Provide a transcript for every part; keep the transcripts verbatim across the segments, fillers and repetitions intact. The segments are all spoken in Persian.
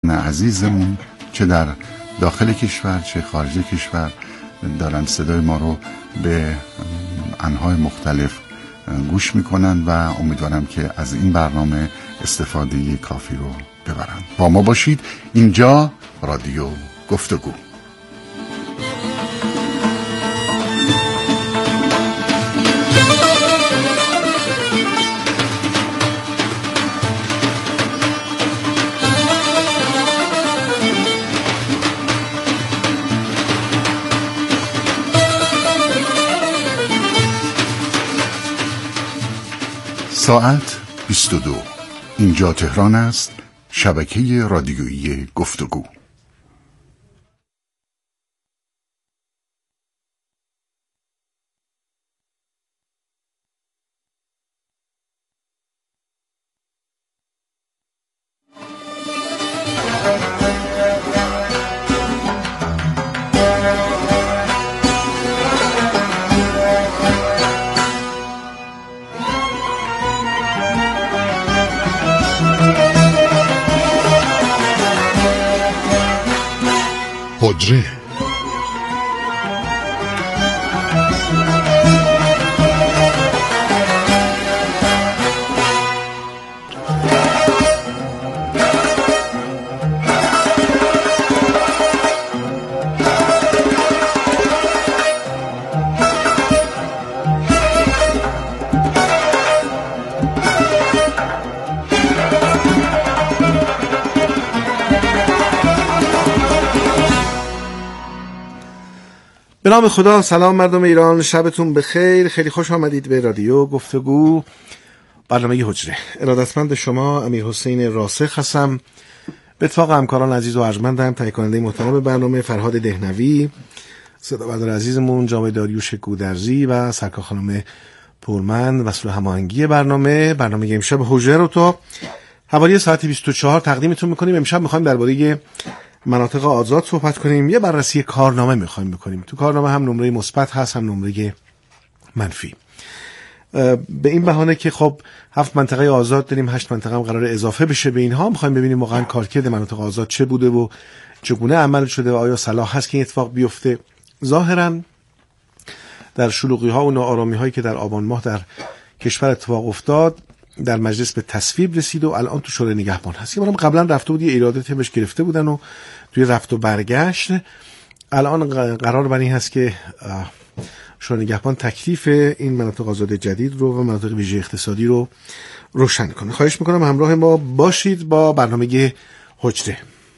عزیزمون چه در داخل کشور چه خارج کشور دارن صدای ما رو به انواع مختلف گوش میکنن و امیدوارم که از این برنامه استفاده کافی رو ببرن. با ما باشید. اینجا رادیو گفتگو. ساعت بیست و دو. اینجا تهران است. شبکه رادیویی گفتگو. حجره. به نام خدا. سلام مردم ایران، شبتون بخیر. خیلی خوش آمدید به رادیو گفتگو، برنامه حجره. ارادتمند شما امیر حسین راسخ هستم. به اتفاق همکاران عزیز و ارجمندم، تهیه کننده محترم برنامه فرهاد دهنوی، صدا بردار عزیزمون جناب داریوش گودرزی و سرکار خانم پورمن مسئول هماهنگی برنامه. برنامه امشب حجره رو تا حوالی ساعت بیست و چهار تقدیمتون میکنیم. امشب میخوایم درباره مناطق آزاد صحبت کنیم. یه بررسی کارنامه میخوایم بکنیم. تو کارنامه هم نمره مثبت هست هم نمره منفی. به این بهانه که خب هفت منطقه آزاد داریم، هشت منطقه هم قرار اضافه بشه به اینها. میخوایم ببینیم واقعا کارکرد مناطق آزاد چه بوده و چگونه عمل شده و آیا صلاح هست که این اتفاق بیفته. ظاهرا در شلوغی ها و ناآرامی هایی که در آبان ماه در کشور اتفاق افتاد، در مجلس به تصویب رسید و الان تو شورای نگهبان هست. یه بارم قبلا رفته بود، یه ایراداتی بهش گرفته بودن و توی رفت و برگشت الان قرار بر این هست که شورای نگهبان تکلیف این مناطق آزاد جدید رو و مناطق ویژه اقتصادی رو روشن کنه. خواهش میکنم همراه ما باشید با برنامه حجره.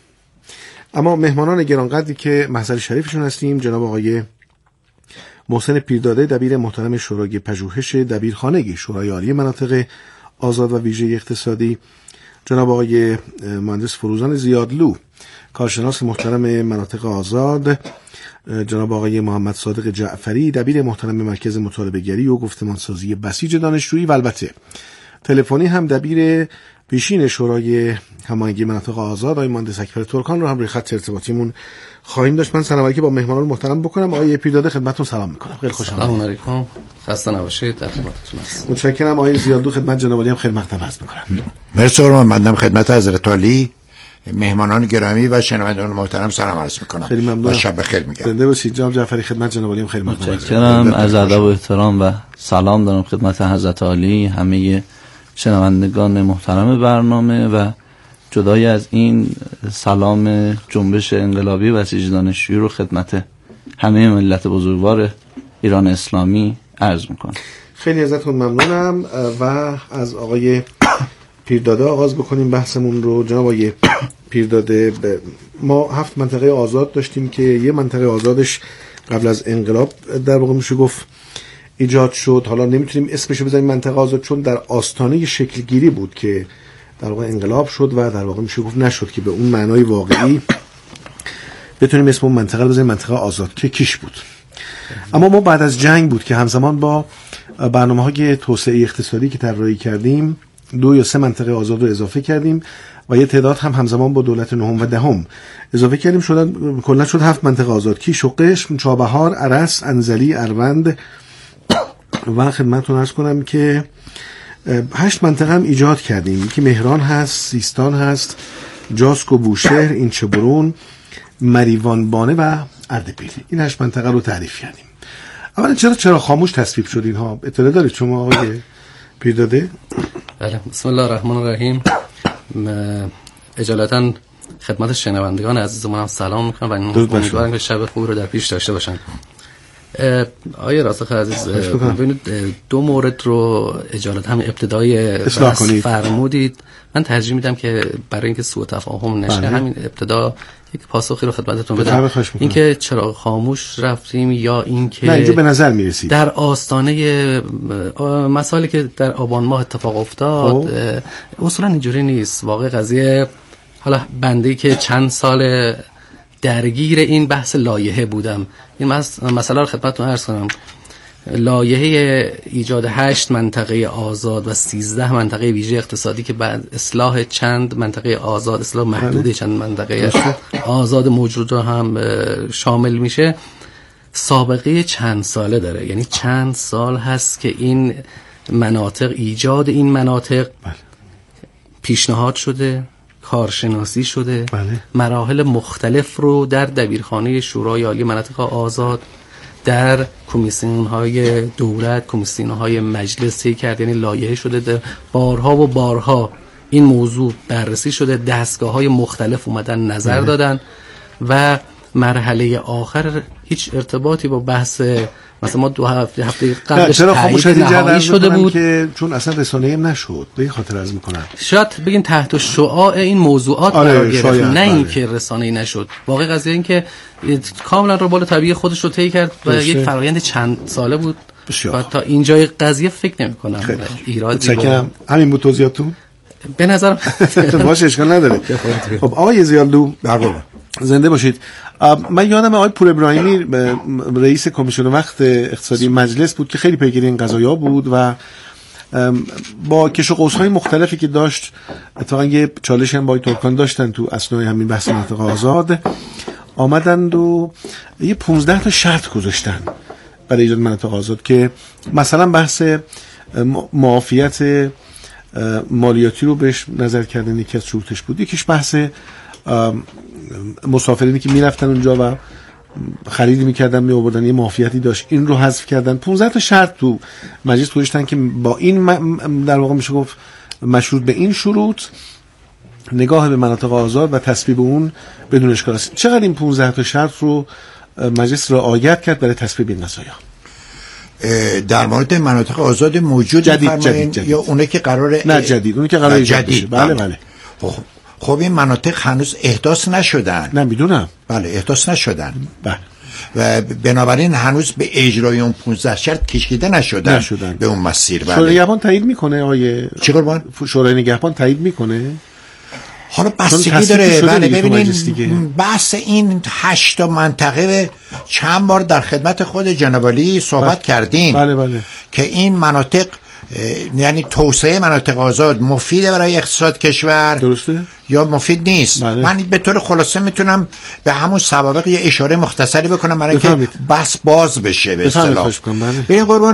اما مهمانان گرانقدری که محضر شریفشون هستیم، جناب آقای محسن پیرداده، دبیر محترم شورای پژوهش دبیرخانه شورای عالی مناطق آزاد و ویژه اقتصادی، جناب آقای مهندس فروزان زیادلو، کارشناس محترم مناطق آزاد، جناب آقای محمد صادق جعفری، دبیر محترم مرکز مطالبه‌گری و گفتمانسازی بسیج دانشجویی و البته تلفنی هم دبیر پیشین شورای هماهنگی مناطق آزاد آقای مهندس اکبر ترکان رو هم روی خط ارتباطیمون خواهیم داشت. من سلام علیکم با مهمانان محترم بکنم. آقای پیرداده خدمتتون سلام میکنم. خیلی خوش آمدید. سلام علیکم، خسته نباشید. در خدمتتون هستم. متشکرم. آقای زیادلو خدمت جناب عالی هم خیلی مقدم عرض میکنم. مرسی قربان. مندم خدمت حضرت عالی، مهمانان گرامی و شنوندگان محترم سلام عرض میکنم. خیلی ممنون. شب بخیر میگم. زنده باشید. جناب جعفری خدمت جناب عالی هم خیلی مقدم. متشکرم. از ادب و احترام و سلام دارم خدمت حضرت عالی، همه شنوندگان محترم برنامه و جدای از این سلام جنبش انقلابی بسیج دانشجویی رو خدمت همه ملت بزرگوار ایران اسلامی عرض میکنم. خیلی ازتون ممنونم و از آقای پیرداده آغاز بکنیم بحثمون رو. جناب آقای پیرداده، ما هفت منطقه آزاد داشتیم که یه منطقه آزادش قبل از انقلاب در واقع میشه گفت ایجاد شد. حالا نمیتونیم اسمشو بزنیم منطقه آزاد چون در آستانه شکل گیری بود که در واقع انقلاب شد و در واقع میشه گفت نشد که به اون معنای واقعی بتونیم اسم اون منطقه رو بزنیم منطقه آزاد که کیش بود. اما ما بعد از جنگ بود که همزمان با برنامه‌های توسعه اقتصادی که طراحی کردیم دو یا سه منطقه آزاد رو اضافه کردیم و یه تعداد هم همزمان با دولت نهم و دهم اضافه کردیم. شدن کلا شد هفت منطقه آزاد: کیش و قشم، چابهار، ارس، انزلی، اروند و خدمتتون عرض کنم که هشت منطقه هم ایجاد کردیم که مهران هست، سیستان هست، جاسک و بوشهر، این چه برون، مریوان بانه و اردبیل. این هشت منطقه رو تعریف کردیم. اولا چرا چرا خاموش تصویب شد اینها؟ اطلاع دارید شما آقای پیرداده؟ بله. بسم الله الرحمن الرحیم. اجالتا خدمت شنوندگان عزیزمون هم سلام میکنم و امیدوارم که شب خوبی رو در پیش داشته باشن. آیه راسخ عزیز، ببینید دو مورد رو اجالتا هم ابتدای بحث فرمودید. من ترجیح میدم که برای اینکه سوء تفاهم نشه همین ابتدا یک پاسخی رو خدمتتون بدم. اینکه چرا خاموش رفتیم یا اینکه نه اینجا به نظر میرسید در آستانه مسائلی که در آبان ماه اتفاق افتاد اصولا اینجوری نیست. واقع قضیه، حالا بنده‌ای که چند سال درگیر این بحث لایحه بودم، این مسئله رو خدمتتون عرض کنم. لایحه ایجاد هشت منطقه آزاد و سیزده منطقه ویژه اقتصادی که بعد اصلاح چند منطقه آزاد، اصلاح محدوده چند منطقه آزاد موجود رو هم شامل میشه، سابقه چند ساله داره. یعنی چند سال هست که این مناطق، ایجاد این مناطق پیشنهاد شده، کارشناسی شده، بله. مراحل مختلف رو در دبیرخانه شورای عالی مناطق آزاد، در کمیسیون های دولت، کمیسیون های مجلس طی کرد. یعنی لایحه شده، در بارها و بارها این موضوع بررسی شده، دستگاه های مختلف اومدن نظر بله. دادن و مرحله آخر هیچ ارتباطی با بحث مثلا ما دو هفته هفته قبلش تایید نهایی شده بود که چون اصلا رسانه‌ای نشد، به این خاطر عرض می‌کنم. شاید بگین تحت شعاع این موضوعات آره قرار گرفت، نه بله. اینکه رسانه‌ای نشد. واقع قضیه این که کاملا رو بالا طبیعی خودش رو طی کرد و یک فرآیند چند ساله بود بسیار. و تا اینجای قضیه فکر نمی‌کنم ایرادی بود. همین بود توضیحاتون به نظرم باشه، اشکال نداره. خب آقای زیالدو برقرار زنده باشید. من یادم آقای پور ابراهیمی رئیس کمیسیون وقت اقتصادی مجلس بود که خیلی پیگیر این قضایا بود و با کش و قوس‌های مختلفی که داشت، اتفاقا یه چالش هم با ترکان داشتن تو اثنای همین بحث مناطق آزاد، آمدند و یه پانزده تا شرط گذاشتن برای ایجاد مناطق آزاد که مثلا بحث معافیت مالیاتی رو بهش نظر کردن یکی از شروطش بود. یکیش بحث مسافرینی که میرفتن اونجا و خریدی میکردن می آوردن یه معافیتی داشت، این رو حذف کردن. پانزده تا شرط تو مجلس گذاشتن که با این در واقع میشه گفت مشروط به این شروط نگاه به مناطق آزاد و تصویب اون بدون اشکال است. چقدر این پانزده تا شرط رو مجلس رعایت کرد برای تصویب این قضایا؟ در مورد مناطق آزاد موجود جدید, جدید, جدید. یا اونه که قراره نه جدید، اونه که قراره جدید. بله بله. خب خب این مناطق هنوز احداث نشدن. نه میدونم. بله احداث نشدن. بله. و بنابراین هنوز به اجرای اون پانزده شرط کشیده نشدن, نشدن. به اون مسیر. بله. شورای نگهبان تایید میکنه آیه چی قربان؟ شورای نگهبان تایید میکنه. حالا بستگی داره. بله ببینید بحث این هشت منطقه چند بار در خدمت خود جناب عالی صحبت بله. کردیم. بله بله. که این مناطق یعنی توسعه مناطق آزاد مفیده برای اقتصاد کشور درسته یا مفید نیست. بله. من به طور خلاصه میتونم به همون سوابق یه اشاره مختصری بکنم برای اینکه بحث باز بشه به اصطلاح. ببین قربان،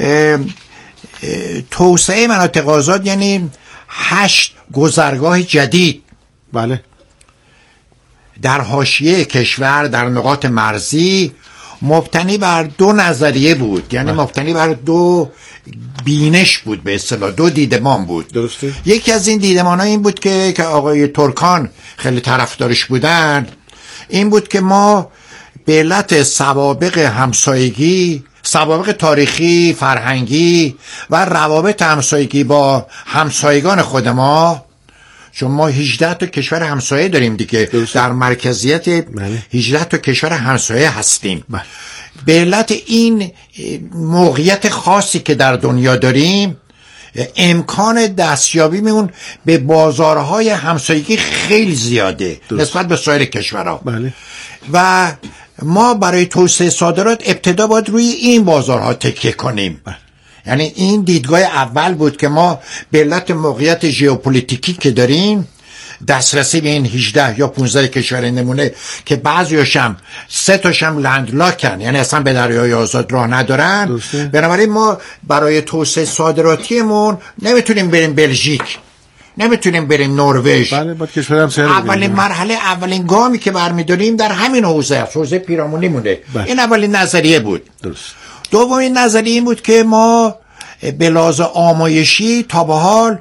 توسعه مناطق آزاد یعنی هشت گذرگاه جدید بله در حاشیه کشور در نقاط مرزی مبتنی بر دو نظریه بود. یعنی بله. مبتنی بر دو بینش بود، به اصطلاح دو دیدمان بود. درسته. یکی از این دیدمان ها این بود که که آقای ترکان خیلی طرفدارش بودن، این بود که ما به علت سوابق همسایگی، سوابق تاریخی، فرهنگی و روابط همسایگی با همسایگان خود ما، چون ما هجده تا کشور همسایه داریم دیگه، درسته. در مرکزیت بله. هجده تا کشور همسایه هستیم. بله. به علت این موقعیت خاصی که در دنیا داریم، امکان دستیابیمون به بازارهای همسایگی خیلی زیاده درست. نسبت به سایر کشورها. بله. و ما برای توسعه صادرات ابتدا باید روی این بازارها تکیه کنیم. بله. یعنی این دیدگاه اول بود که ما به علت موقعیت ژئوپلیتیکی که داریم، دسترسی به این هجده یا پانزده کشور نمونه که بعضیاشم سه تاشم لندلاکن، یعنی اصلا به دریای آزاد راه ندارن، بنابراین ما برای توسعه صادراتیمون نمیتونیم بریم بلژیک نمیتونیم بریم نروژ. بله باید کشور همسایه اولین مرحله، اولین گامی که برمی‌داریم در همین حوزه است، حوزه پیرامونی مونه. این اولین نظریه بود. درست. دومین نظریه این بود که ما به لحاظ آمایشی تا به حال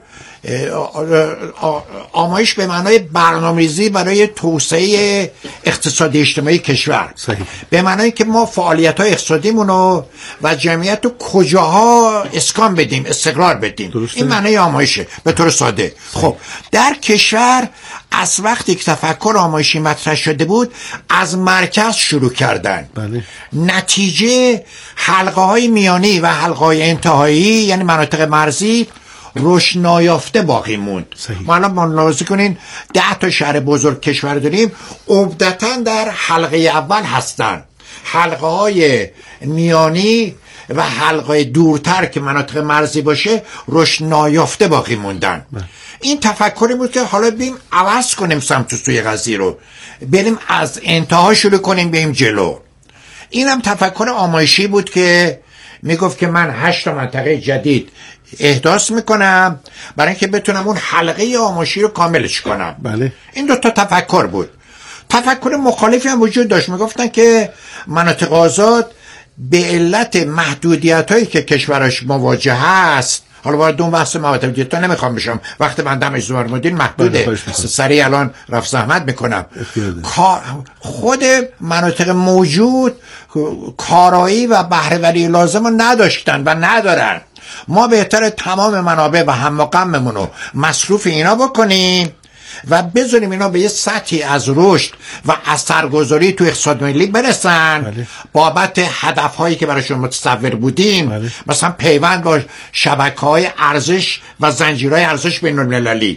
آمایش به معنای برنامه‌ریزی برای توسعه اقتصادی اجتماعی کشور، صحیح. به معنای که ما فعالیت‌های اقتصادیمون رو و جمعیت رو کجاها اسکان بدیم، استقرار بدیم. درسته. این معنای آمایشه به طور ساده. صحیح. خب در کشور از وقتی که تفکر آمایشی مطرح شده بود از مرکز شروع کردن. بله. نتیجه حلقه های میانی و حلقه های انتهایی یعنی مناطق مرزی رشد نایافته باقی موند. ما الان ملاحظه کنین ده تا شهر بزرگ کشور داریم، عمدتاً در حلقه اول هستن. حلقه های میانی و حلقه دورتر که مناطق مرزی باشه رشد نایافته باقی موندن. بله. این تفکری بود که حالا بیم عوض کنیم سمت سوی قضیه رو، بریم از انتها شروع کنیم بریم جلو. اینم تفکر آمایشی بود که میگفت که من هشت تا منطقه جدید احداث میکنم برای اینکه بتونم اون حلقه آمایشی رو کاملش کنم. بله. این دو تا تفکر بود. تفکر مخالفی هم وجود داشت، میگفتن که مناطق آزاد به علت محدودیت هایی که کشورش مواجه هست، حالا وارد اون بحث محدودیت ها نمیخوام بشم، وقت بنده اجازه فرمودین محدوده، سریع الان رفع زحمت میکنم. خود مناطق موجود کارایی و بهره‌وری لازم رو نداشتن و ندارن. ما بهتر تمام منابع و هم و غممون رو مصروف اینا بکنیم و بذاریم اینا به یه سطحی از رشد و اثرگذاری تو اقتصاد ملی برسن. بله. بابت هدفهایی که براشون متصور بودیم. بله. مثلا پیوند با شبکه‌های ارزش و زنجیرهای ارزش بین‌المللی،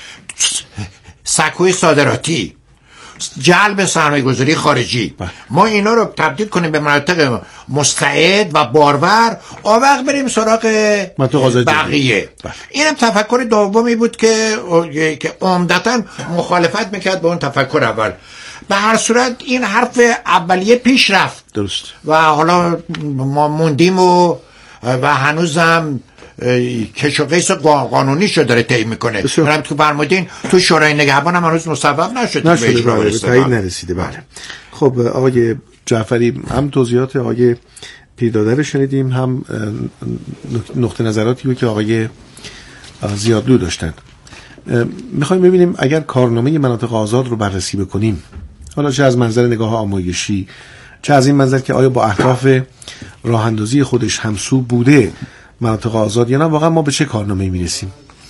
سکوی صادراتی، جلب سرمایه‌گذاری خارجی. بله. ما اینا رو تبدیل کنیم به مناطق مستعد و بارور، آوق بریم سراغ بقیه. بله. اینم تفکر دومی بود که که عمدتاً مخالفت میکرد با اون تفکر اول. به هر صورت این حرف اولیه پیش رفت. درست. و حالا ما موندیم و و هنوزم کش و قیس قانونی شو داره طی میکنه. برام تو فرمودین تو شورای نگهبان هم هنوز مصوب نشده، نشده به اجرا برسه، تایید نرسیده. بله. خب آقای جعفری، هم توضیحات آقای پیرداده رو شنیدیم، هم نقطه نظراتی رو که آقای زیادلو داشتن. میخوایم ببینیم اگر کارنامه مناطق آزاد رو بررسی بکنیم، حالا چه از منظر نگاه آمایشی، چه از این منظر که آیا با اهداف راه اندازی خودش همسو بوده مناطق آزاد یا نه، واقعا ما به چه کارنامه‌ای میرسیم؟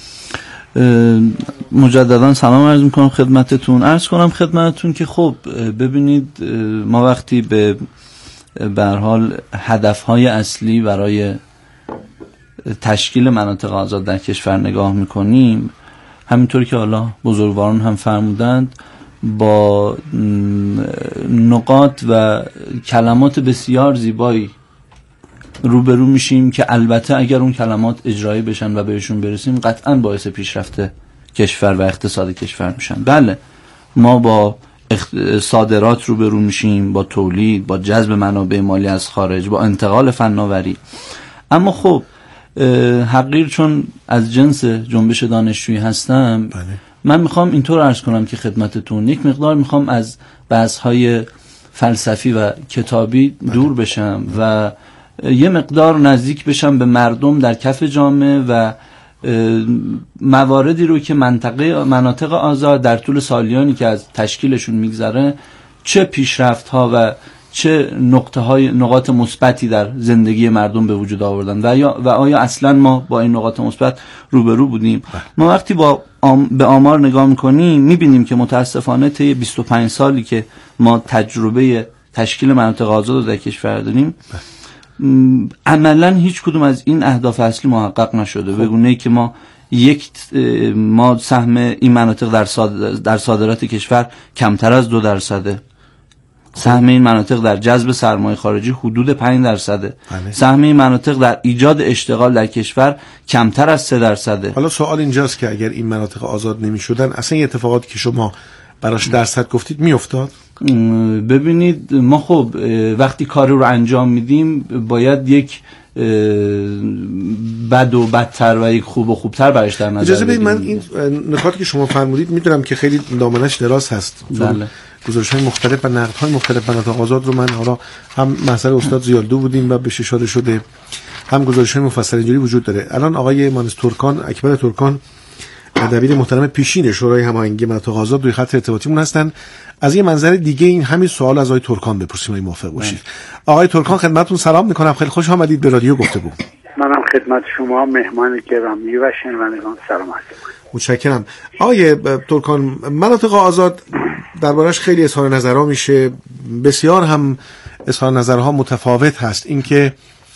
مجددا سلام عرض میکنم خدمتتون. عرض کنم خدمتتون که خب ببینید ما وقتی به به هر حال هدفهای اصلی برای تشکیل مناطق آزاد در کشور نگاه میکنیم، همینطور که حالا بزرگواران هم فرمودند، با نقاط و کلمات بسیار زیبایی روبرو میشیم که البته اگر اون کلمات اجرایی بشن و بهشون برسیم قطعا باعث پیشرفت کشور و اقتصاد کشور میشن. بله، ما با صادرات روبرو میشیم، با تولید، با جذب منابع مالی از خارج، با انتقال فناوری. اما خب حقیر چون از جنس جنبش دانشجویی هستم، بله. من میخوام اینطور عرض کنم که خدمتتون یک مقدار میخوام از بحث‌های فلسفی و کتابی بله. دور بشم و یه مقدار نزدیک بشم به مردم در کف جامعه و مواردی رو که منطقه مناطق آزاد در طول سالیانی که از تشکیلشون میگذره چه پیشرفت ها و چه نقطه های نقاط مثبتی در زندگی مردم به وجود آوردن و یا و آیا اصلا ما با این نقاط مثبت روبرو بودیم. ما وقتی با آم به آمار نگاه میکنیم میبینیم که متاسفانه طی بیست و پنج سالی که ما تجربه تشکیل مناطق آزاد رو در کشور داریم عملا هیچ کدوم از این اهداف اصلی محقق نشده. به گونه‌ای که ما یک ما سهم این مناطق در صادر در صادرات کشور کمتر از دو درصده، سهم این مناطق در جذب سرمایه خارجی حدود پنج درصده، سهم این مناطق در ایجاد اشتغال در کشور کمتر از سه درصده. حالا سوال اینجاست که اگر این مناطق آزاد نمی‌شدن اصلا این اتفاقاتی که شما براش درصد گفتید میافتاد؟ ببینید ما خب وقتی کاری رو انجام میدیم باید یک بد و بدتر و یک خوب و خوبتر برش در نظر اجازه بدید من بگیریم. این نکاتی که شما فرمودید میدونم که خیلی دامنش دراز هست، بله. گزارش‌های مختلف و نقدهای مختلف بنات آزاد رو من حالا هم مسئله استاد زیالدو بودیم و بهش اشاره شده، هم گزارش‌های مفصل اینجوری وجود داره. الان آقای مهندس ترکان، اکبر ترکان، دبیر محترم پیشین شورای هماهنگی مناطق آزاد روی خط ارتباطیمون هستن. از یه منظر دیگه این همین سوال از آقای ترکان بپرسیم، اگه موافق باشید. آقای ترکان خدمتتون سلام میکنم، خیلی خوش آمدید به رادیو گفتگو. منم خدمت شما مهمان گرامی و شنوندگان سلام عرض می‌کنم. متشکرم. آقای ترکان، مناطق آزاد دربارش خیلی اظهار نظرها میشه، بسیار هم اظهار نظرها متفاوت هست. اینکه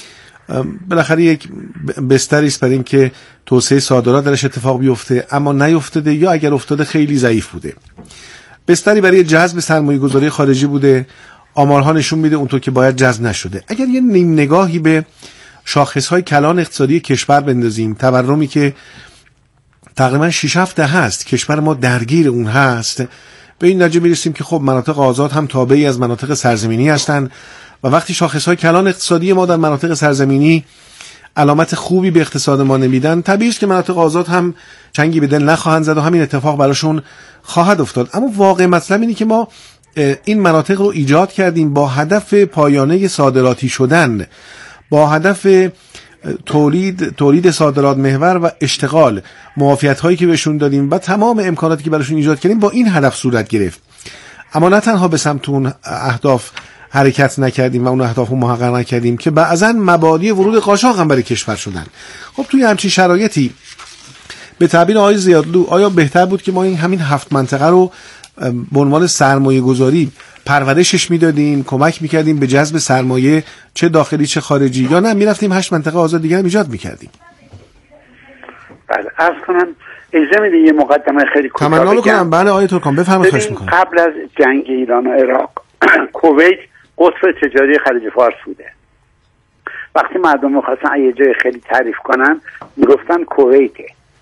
بالاخره یک بستری است برای اینکه توسعه صادرات درش اتفاق بیفته، اما نیفتاده، یا اگر افتاده خیلی ضعیف بوده. بستری برای جذب سرمایه‌گذاری خارجی بوده، آمارها نشون میده اونطور که باید جذب نشده. اگر یه نیم نگاهی به شاخص‌های کلان اقتصادی کشور بندازیم، تورمی که تقریبا شش هفت هست کشور ما درگیر اون هست، به این نتیجه میرسیم که خب مناطق آزاد هم تابعی از مناطق سرزمینی هستند و وقتی شاخص‌های کلان اقتصادی ما در مناطق سرزمینی علامت خوبی به اقتصاد ما نمیدن، طبیعی است که مناطق آزاد هم چنگی به دل نخواهند زد و همین اتفاق براشون خواهد افتاد. اما واقع مطلب اینه که ما این مناطق رو ایجاد کردیم با هدف پایانه صادراتی شدن، با هدف تولید تولید صادرات محور و اشتغال، معافیت هایی که بهشون دادیم و تمام امکاناتی که براشون ایجاد کردیم با این هدف صورت گرفت. اما نه تنها به سمت اون اهداف حرکت نکردیم و اون اهداف رو محقق نکردیم که بعضا مبادی ورود قاچاق هم برای کشور شدن. خب توی همچین شرایطی به تعبیر آقای زیادلو آیا بهتر بود که ما این همین هفت منطقه رو به عنوان سرمایه گذاری پرورشش میدادیم، کمک میکردیم به جذب سرمایه چه داخلی چه خارجی، یا نه میرفتیم هشت منطقه آزاد دیگه هم ایجاد میکردیم؟ بله، عرض کنم اجازه میدید یه مقدمه خیلی کوتاه تمنا میکنم. بله آقای ترکان بفرمایید. خواهش میکنم. قبل از جنگ ایران و عراق کویت قطب تجاری خلیج فارس بوده. وقتی مردم میخواستن یه جای خیلی تعریف کنن میگفتن کویته،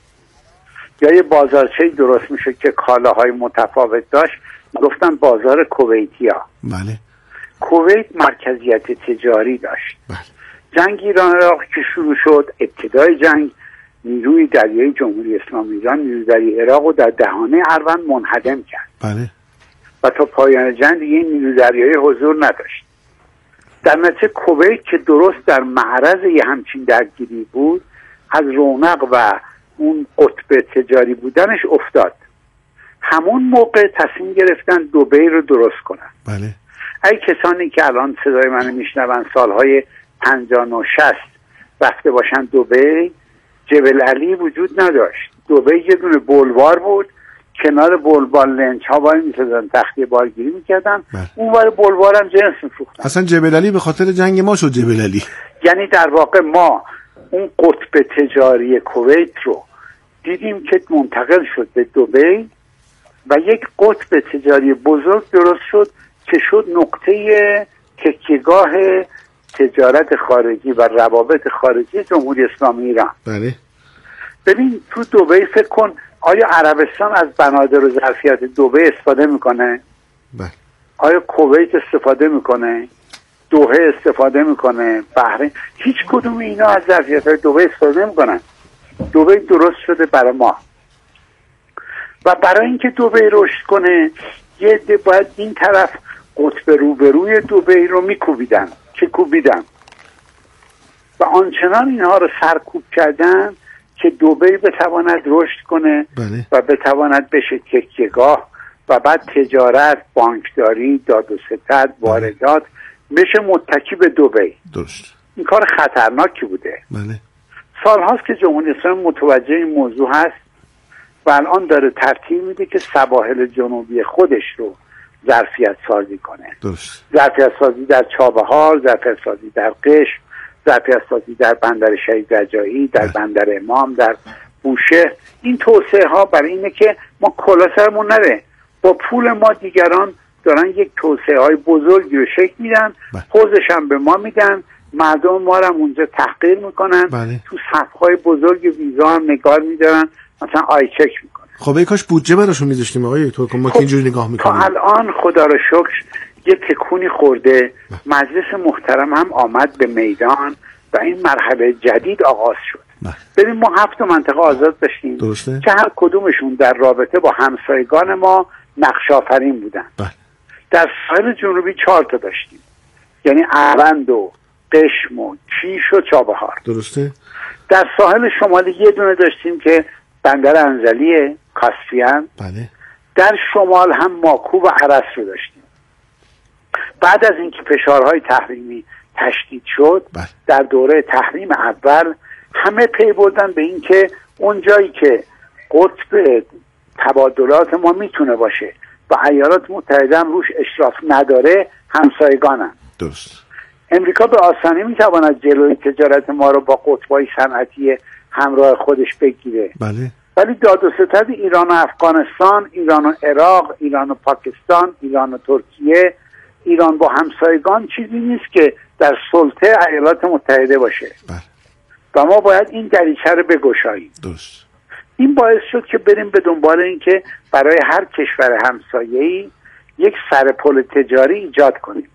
یا یه بازارچه‌ای درست میشه که کالاهای متفاوت داشت میگفتن بازار کویتیا. بله. کویت مرکزیت تجاری داشت. بله. جنگ ایران عراق که شروع شد، ابتدای جنگ نیروی دریایی جمهوری اسلامی ایران نیروی دریایی عراق رو در دهانه اروند منهدم کرد. بله. و تا پایان جنگ دیگه نیروی دریایی حضور نداشت. در نتیجه کویت که درست در معرض یه همچین درگیری بود، از رونق و اون قطب تجاری بودنش افتاد. همون موقع تصمیم گرفتن دبی رو درست کنن. بله. ای کسانی که الان صدای من میشنون سالهای پنجاه و شصت رفته باشن دبی، جبل علی وجود نداشت. دبی یه دونه بلوار بود، کنار بلوار لنچ ها وای میسازن تختی بارگیری میکردن، اون وای بلوار هم جنس میفروختن. اصلا جبل علی به خاطر جنگ ما شد جبل علی. یعنی در واقع ما اون قطب تجاری کویت رو دیدیم که منتقل شد به دبی و یک قطب تجاری بزرگ درست شد که شد نقطه تکیهگاه تجارت خارجی و روابط خارجی جمهوری اسلامی ایران. بله. ببین تو دبی فکر کن، آیا عربستان از بنادر و ظرفیت دبی استفاده میکنه؟ بله. آیا کویت استفاده میکنه؟ دوحه استفاده میکنه؟ بحرین؟ هیچ کدوم اینا از ظرفیت های دبی استفاده نمیکنن. دبی درست شده برای ما و برای اینکه دبی رشد کنه یه عده باید این طرف قطب روبروی دبی رو میکوبیدن که کوبیدن و آنچنان اینها رو سرکوب کردن که دبی بتواند رشد کنه. بله. و بتواند بشه تکیهگاه و بعد تجارت، بانکداری، داد و ستد، واردات بشه متکی به دبی. درست. این کار خطرناکی بوده. بله. سال هاست که جمهوری اسلامی متوجه این موضوع هست و الان داره ترتیب میده که سواحل جنوبی خودش رو ظرفیت سازی کنه. درست. ظرفیت سازی در چابهار، ظرفیت سازی در قشم، ظرفیت سازی در بندر شهید رجایی، در بندر امام، در بوشهر. این توسعه ها برای اینه که ما کلا سرمون نره، با پول ما دیگران دارن یک توسعه های بزرگی رو شکل میدن، حوزش هم به ما میدن، مردم ما رو اونجا تحقیر میکنن. بله. تو صفهای بزرگ ویزا هم نگار میدارن، مثلا آی چک میکنن. خب ای کاش بودجه براشون میذاشتیم آقای ترکان، ما که اینجوری نگاه میکنیم. تا الان خدا رو شکر یه تکونی خورده، مجلس محترم هم آمد به میدان و این مرحله جدید آغاز شد. ببین ما هفت منطقه آزاد داشتیم درسته؟ که هر کدومشون در رابطه با همسایگان ما نقش آفرین بودن. بله. در ساحل جنوبی چهار تا داشتیم، یعنی اروند و قشم و کیش و چابهار. درسته؟ در ساحل شمالی یه دونه داشتیم که بندر انزلی کاسپیان. بله. در شمال هم ماکو و عرس رو داشتیم. بعد از اینکه فشارهای تحریمی تشدید شد، بله. در دوره تحریم اول همه پی بردن به این که اون جایی که قطب تبادلات ما میتونه باشه و ایالات متحده هم روش اشراف نداره، همسایگانن. درست. امریکا به آسانی میتواند جلوی تجارت ما رو با قطبای صنعتی همراه خودش بگیره. بله. ولی داد و ستد ایران و افغانستان، ایران و عراق، ایران و پاکستان، ایران و ترکیه، ایران با همسایگان چیزی نیست که در سلطه ایالات متحده باشه. بله. و ما باید این دریچه رو بگشاییم. درست. این باعث شد که بریم به دنبال این که برای هر کشور همسایه‌ای یک سرپل تجاری ایجاد کنیم.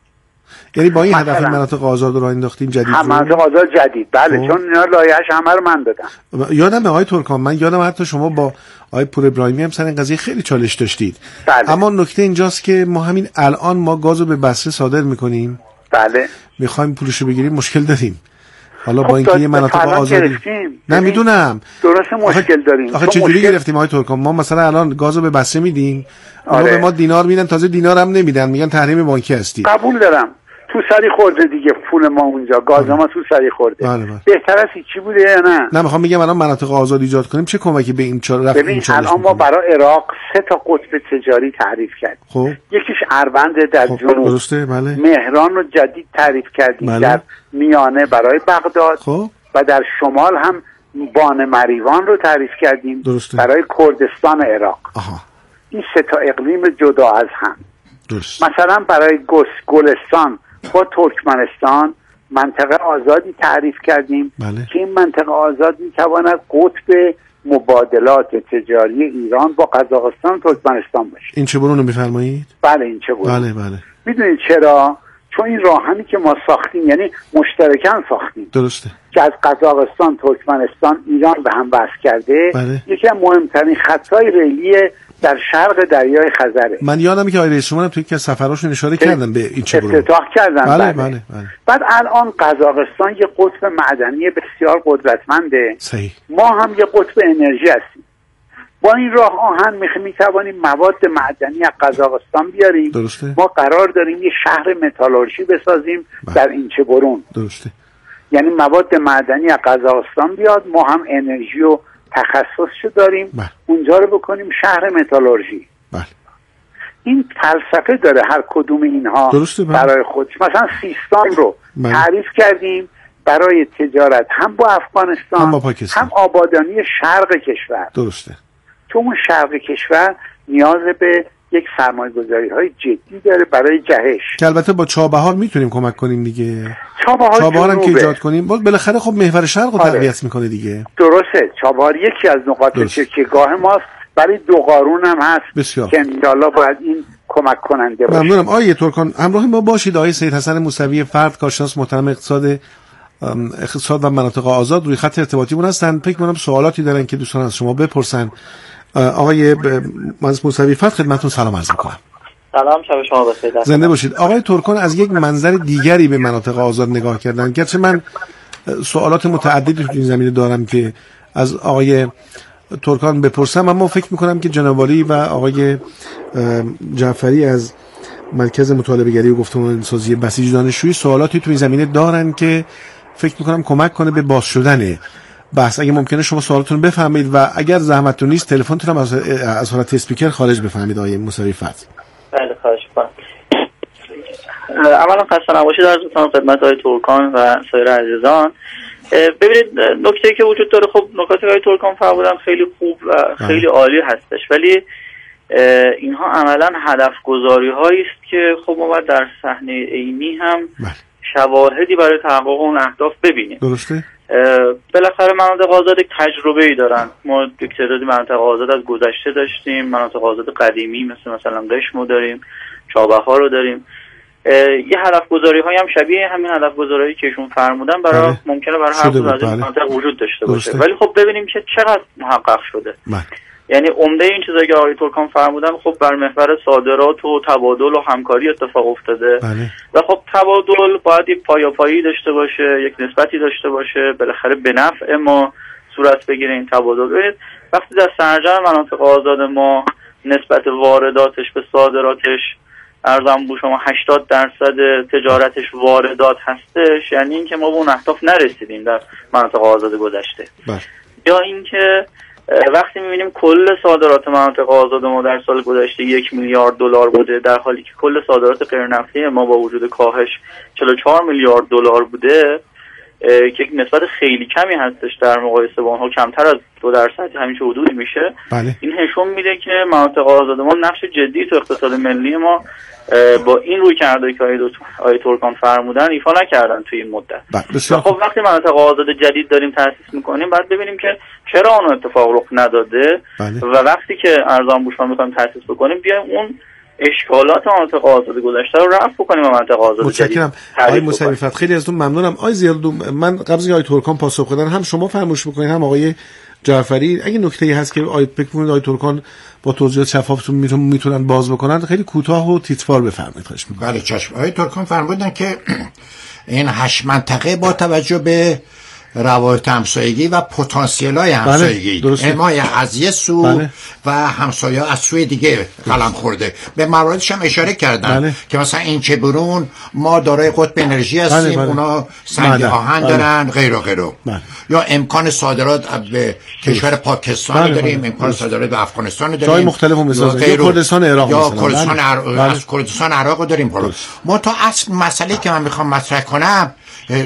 یعنی با این هدف مناطق آزاد رو انداختیم جدید. هم مناطق آزاد جدید، بله. خوب. چون اینا لایحه‌اش همه رو من دادم. یادم آقای ترکان، من یادم حتی شما با آقای پور ابراهیمی هم سر این قضیه خیلی چالش داشتید. بله. اما نکته اینجاست که ما همین الان ما گازو به بصره صادر میکنیم. بله. میخوایم پولشو بگیریم، مشکل داریم. حالا خب با اینکه یه مناطق آزادی نه میدونم درست مشکل داریم. آخه چجوری مشکل... گرفتیم آقای ترکان؟ ما مثلا الان گازو به بصره میدیم، اونا آره. به ما دینار میدن، تازه دینار هم نمیدن، میگن تحریم بانکی هستی. قبول دارم، تو سری خورده دیگه پول ما اونجا، گاز ما تو سری خورده. بله بله. بهتر از هیچی بوده یا نه؟ نه میخوام بگم الان مناطق آزاد ایجاد کنیم چه کمکی به این چال رفت این چالش. الان ما برای عراق سه تا قطب تجاری تعریف کردیم. خب یکیش اروند در خب. جنوب. درسته. بله. مهران رو جدید تعریف کردیم. بله. در میانه برای بغداد. خب و در شمال هم بان مریوان رو تعریف کردیم. درسته. برای کردستان عراق. آها. این سه تا اقلیم جدا از هم. درست. مثلا برای گس گلستان با ترکمنستان منطقه آزادی تعریف کردیم. بله. که این منطقه آزاد میتواند قطب مبادلات تجاری ایران با قزاقستان و ترکمنستان باشه. این چه برونو میفرمایید؟ بله این چه برونو. بله بله. میدونید چرا؟ چون این راهنی که ما ساختیم، یعنی مشترکاً ساختیم. درسته. که از قزاقستان، ترکمنستان، ایران به هم وصل کرده. بله. یکی از مهمترین خطای ریلی در شرق دریای خزره. من یادم که آقای رئیس جمهور توی که سفراشون اشاره کردن به این چه برو. افتتاح کردن. بله بله. بله بله. بعد الان قزاقستان یه قطب معدنی بسیار قدرتمنده. صحیح. ما هم یه قطب انرژی هستیم. با این راه آهن می توانیم مواد معدنی از قزاقستان بیاریم. درسته. ما قرار داریم یه شهر متالورژی بسازیم. بله. در اینچه برون. درسته. یعنی مواد معدنی از قزاقستان بیاد، ما هم انرژی و تخصصشو داریم. بله. اونجا رو بکنیم شهر متالورژی. بله. این فلسفه داره هر کدوم اینها. درسته. بله. برای خودش. مثلا سیستان رو بله. تعریف کردیم برای تجارت هم با افغانستان هم با پاکستان، هم آبادانی شرق کشور. درسته. چون اون شرق کشور نیاز به یک سرمایه‌گذاری های جدی داره برای جهش. که البته با چابهار میتونیم کمک کنیم دیگه. چابهار, چابهار هم که ایجاد کنیم بالاخره خب محور شرق رو آره. تقویت میکنه دیگه. درسته. چابهار یکی از نقاط تکیه‌گاه ماست، برای دو قارون هم هست. بسیار. که انشاءالله باید این کمک کننده باشه. ممنونم. آقای ترکان همراه ما باشید. آقای سید حسن موسوی فرد، کارشناس محترم اقتصاد اقتصاد و مناطق آزاد روی خط ارتباطیمون هستن. فکر کنم سوالاتی دارن که دوستان از شما بپرسن. آقای مهندس موسوی فرد خدمتتون سلام عرض می‌کنم. سلام، شب شما بخیر. زنده باشید. آقای ترکان از یک منظر دیگری به مناطق آزاد نگاه کردن. گرچه من سوالات متعددی تو این زمینه دارم که از آقای ترکان بپرسم، اما فکر میکنم که جناب والی و آقای جعفری از مرکز مطالعه گری و گفتمان سازی بسیج دانشجویی سوالاتی تو این زمینه دارن که فکر میکنم کمک کنه به باز شدن بحث. اگه ممکنه شما سوالاتون بفهمید و اگر زحمتتون نیست تلفنتون هم از از حالت اسپیکر خارج بفهمید. آقای موسوی فرد. بله خواهش می‌کنم. اولا خسته نباشید عرض می‌کنم خدمت آقای ترکان و سایر عزیزان. ببینید نکته‌ای که وجود داره، خب نکاتی آقای ترکان فرمودن خیلی خوب و خیلی عالی هستش، ولی اینها عملاً هدف گذاری‌هایی است که خب ما باید در صحنه عینی هم شواهدی برای تحقق اون اهداف ببینیم. درسته. بالاخره مناطق آزاد تجربه ای دارن. ما یک تعدادی مناطق آزاد از گذشته داشتیم، مناطق آزاد قدیمی مثل مثلا قشمو داریم، چابهار رو داریم. یه هدف گذاری های هم شبیه همین هدف گذاری که ایشون فرمودن برای بله. ممکنه برای هر کدوم از این مناطق وجود داشته باشه، ولی خب ببینیم که چقدر محقق شده. بله. یعنی عمده این چیزایی که آقای ترکان فرمودن خب بر محور صادرات و تبادل و همکاری اتفاق افتاده. بله. و خب تبادل باید یک پایاپایی داشته باشه، یک نسبتی داشته باشه، بالاخره به نفع ما صورت بگیره این تبادل. ببینید وقتی در سرجم مناطق آزاد ما نسبت وارداتش به صادراتش ارزم بو شما هشتاد درصد تجارتش واردات هستش، یعنی اینکه ما به اون اهداف نرسیدیم در مناطق آزاد گذشته. بله. یا اینکه وقتی می‌بینیم کل صادرات مناطق آزاد ما در سال گذشته یک میلیارد دلار بوده، در حالی که کل صادرات غیرنفتی ما با وجود کاهش چهل و چهار میلیارد دلار بوده که نسبت خیلی کمی هستش در مقایسه با اونها، کمتر از دو درصد همین چه حدودی میشه. بله. این نشون میده که مناطق آزاد ما نقش جدی تو اقتصاد ملی ما با این روی کرده که آقای ترکان فرمودن ایفا نکردن توی این مدت. بله. خب وقتی مناطق آزاد جدید داریم تأسیس میکنیم باید ببینیم که چرا اون اتفاق رخ نداده. بله. و وقتی که ارزان بوشان میخوایم تأسیس بکنیم بیایم اون اشکالات مناطق آزاد گذشته رو رفع بکنیم و مناطق آزاد جدید. متشکرم آقای موسوی فتحی، خیلی ازتون ممنونم. آقای زیادو، من قبل از اینکه آقای ترکان پاسخ بدن هم شما فرمایش بکنید هم آقای جعفری، اگه نکته‌ای هست که آقای فکر می‌کنید آقای ترکان با توضیحات شفافتون میتونن باز بکنن خیلی کوتاه و تیتروار بفرمایید. خواهش می‌کنم. بله چشم. آقای ترکان فرمودن که این هشت منطقه با توجه به روابط همسایگی و پتانسیل‌های همسایگی حمایت از یه سو بله. و همسایه‌ها از سوی دیگه قلم خورده. به مواردش هم اشاره کردن بله. که مثلا این چه برون ما دارای قطب انرژی هستیم، بله بله. اونا سنگ بله. آهن بله. دارن غیر و غیره بله. یا امکان صادرات به کشور پاکستان بله. داریم، امکان صادرات به افغانستان داریم، جای مختلف مثلا یا کردستان عراق یا کردستان بله. از کردستان عراق داریم. ما تا اصل مسئله که من میخوام مطرح کنم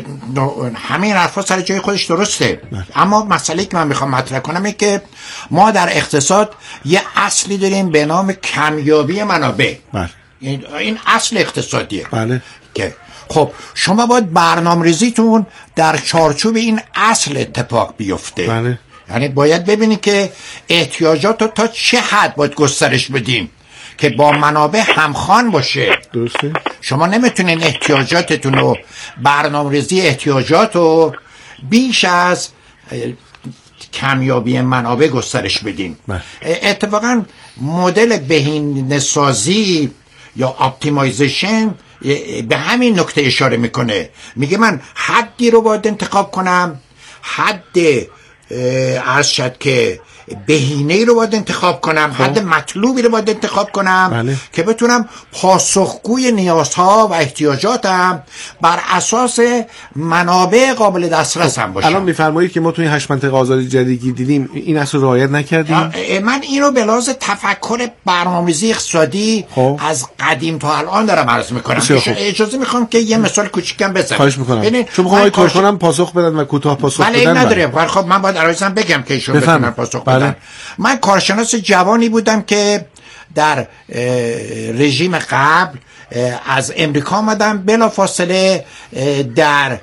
همین حرفا سر جای خودش درسته، اما مسئله که من میخوام مطرح کنم اینه که ما در اقتصاد یه اصلی داریم به نام کمیابی منابع. بله. این اصل اقتصادیه. بله. که خب شما باید برنامه‌ریزیتون در چارچوب این اصل اتفاق بیفته. بله. یعنی باید ببینید که احتیاجات رو تا چه حد باید گسترش بدیم که با منابع همخوان باشه. درسته. شما نمیتونین احتیاجاتتون رو برنامه‌ریزی احتیاجات رو بیش از کمیابی منابع گسترش بدین. اتفاقا مدل بهینه‌سازی یا اپتیمایزیشن به همین نکته اشاره میکنه. میگه من حدی رو باید انتخاب کنم، حد عرض شد که بهینه‌ای رو باید انتخاب کنم، خب. حد مطلوبی رو باید انتخاب کنم بله. که بتونم پاسخگوی نیازها و احتیاجاتم بر اساس منابع قابل دسترسم باشم. الان میفرمایید که ما توی هشت منطقه آزاد جدیدی دیدیم این اصل رو رعایت نکردیم. من اینو به لحاظ تفکر برنامه‌ریزی اقتصادی خب. از قدیم تا الان دارم عرض میکنم. اجازه میخوام که یه مثال کوچیکم بزنم. خواهش میکنم. چون میخوام آقای ترکان پاسخ بدن و کوتاه پاسخ بدن. بله نداره. ولی خب من باید عرضم بگم که ایشون بتونن پاسخ بدن. بله. من کارشناس جوانی بودم که در رژیم قبل از امریکا آمدم، بلافاصله در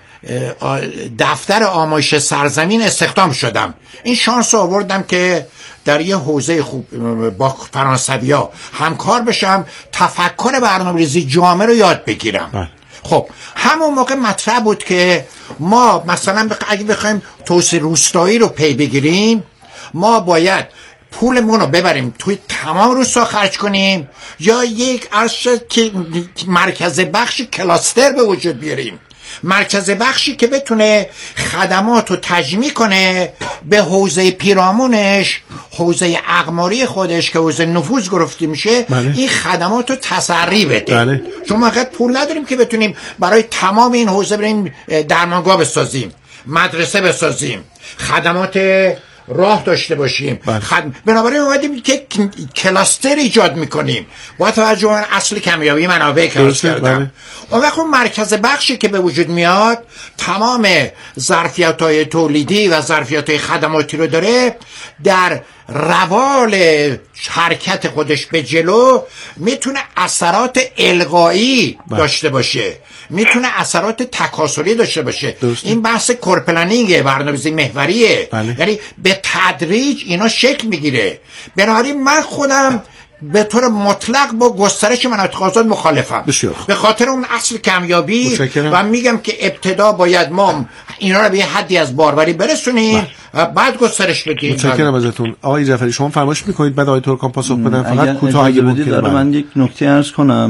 دفتر آمایش سرزمین استخدام شدم. این شانس آوردم که در یه حوزه خوب با فرانسویا همکار بشم، تفکر برنامه‌ریزی جامع رو یاد بگیرم. خب همون موقع مطرح بود که ما مثلا اگه بخوایم توسعه روستایی رو پی بگیریم، ما باید پولمون رو ببریم توی تمام روستا خرج کنیم یا یک ارشد که مرکز بخشی کلاستر به وجود بیاریم، مرکز بخشی که بتونه خدمات رو تجمیع کنه به حوزه پیرامونش، حوزه اقماری خودش که حوزه نفوذ گرفته میشه. بله. این خدمات رو تسری بده. بله. چون ما فقط پول نداریم که بتونیم برای تمام این حوزه بریم درمانگاه بسازیم، مدرسه بسازیم، خدمات راه داشته باشیم. خد... بنابراین اومدیم که کلاستر ایجاد میکنیم با توجه به اصل کمیابی منابع که عرض کردم. اون وقت اون مرکز بخشی که به وجود میاد تمام ظرفیت‌های تولیدی و ظرفیت‌های خدماتی رو داره، در روال حرکت خودش به جلو میتونه اثرات القایی داشته باشه، میتونه اثرات تکاسلی داشته باشه. درسته. این بحث کورپلنینگ، برنامه‌ریزی محوریه. بله. یعنی به تدریج اینا شکل میگیره. بنابراین من خودم به طور مطلق با گسترش مناطق آزاد مخالفم، بسیار. به خاطر اون اصل کمیابی و میگم که ابتدا باید ما اینا رو به یه حدی از باروری برسونیم و بعد گسترش بدیم. متشکرم ازتون آقای جعفری. شما فرمایش میکنید بعد آقای ترکان پاسخ بدن. فقط کوتاه اگه ممکنه من یک نکته عرض کنم.